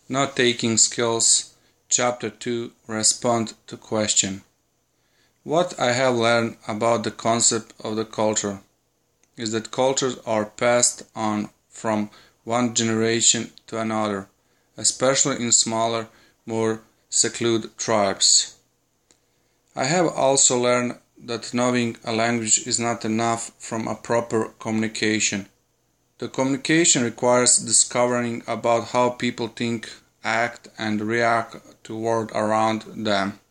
Note-taking skills. Chapter 2. Respond to question. What I have learned about the concept of the culture is that cultures are passed on from one generation to another, especially in smaller, more secluded tribes. I have also learned that knowing a language is not enough from a proper communication. The communication requires discovering about how people think, act, and react to world around them.